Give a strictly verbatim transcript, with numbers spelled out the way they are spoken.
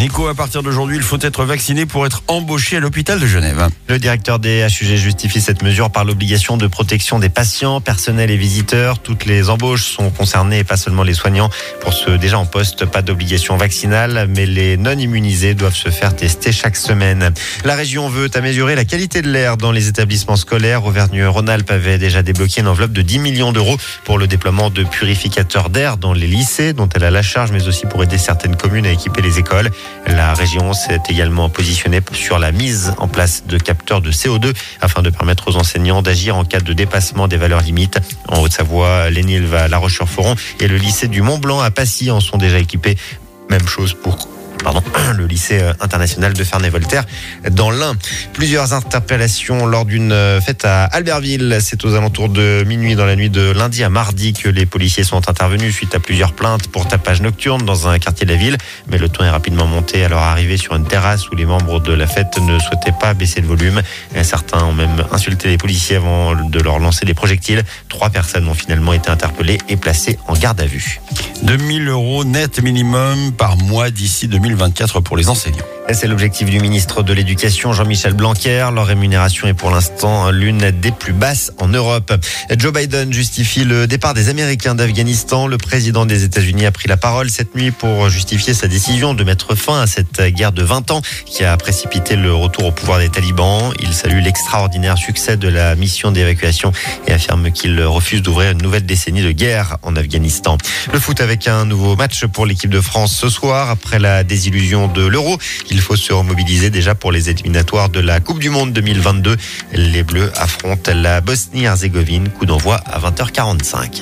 Nico, à partir d'aujourd'hui, il faut être vacciné pour être embauché à l'hôpital de Genève. Le directeur des H U G justifie cette mesure par l'obligation de protection des patients, personnels et visiteurs. Toutes les embauches sont concernées et pas seulement les soignants. Pour ceux déjà en poste, pas d'obligation vaccinale, mais les non immunisés doivent se faire tester chaque semaine. La région veut améliorer la qualité de l'air dans les établissements scolaires. Auvergne-Rhône-Alpes avait déjà débloqué une enveloppe de dix millions d'euros pour le déploiement de purificateurs d'air dans les lycées, dont elle a la charge, mais aussi pour aider certaines communes à équiper les écoles. La région s'est également positionnée sur la mise en place de capteurs de C O deux afin de permettre aux enseignants d'agir en cas de dépassement des valeurs limites. En Haute-Savoie, l'Enilve à La Roche-sur-Foron et le lycée du Mont-Blanc à Passy en sont déjà équipés. Même chose pour Pardon, le lycée international de Ferney-Voltaire dans l'Ain. Plusieurs interpellations lors d'une fête à Albertville. C'est aux alentours de minuit dans la nuit de lundi à mardi que les policiers sont intervenus suite à plusieurs plaintes pour tapage nocturne dans un quartier de la ville. Mais le ton est rapidement monté à leur arrivée sur une terrasse où les membres de la fête ne souhaitaient pas baisser le volume. Certains ont même insulté les policiers avant de leur lancer des projectiles. Trois personnes ont finalement été interpellées et placées en garde à vue. deux mille euros net minimum par mois d'ici deux mille vingt-quatre pour les enseignants. C'est l'objectif du ministre de l'Éducation, Jean-Michel Blanquer. Leur rémunération est pour l'instant l'une des plus basses en Europe. Joe Biden justifie le départ des Américains d'Afghanistan. Le président des États-Unis a pris la parole cette nuit pour justifier sa décision de mettre fin à cette guerre de vingt ans qui a précipité le retour au pouvoir des talibans. Il salue l'extraordinaire succès de la mission d'évacuation et affirme qu'il refuse d'ouvrir une nouvelle décennie de guerre en Afghanistan. Le foot avec un nouveau match pour l'équipe de France ce soir. Après la désillusion de l'Euro, il faut se remobiliser déjà pour les éliminatoires de la Coupe du Monde deux mille vingt-deux. Les Bleus affrontent la Bosnie-Herzégovine. Coup d'envoi à vingt heures quarante-cinq.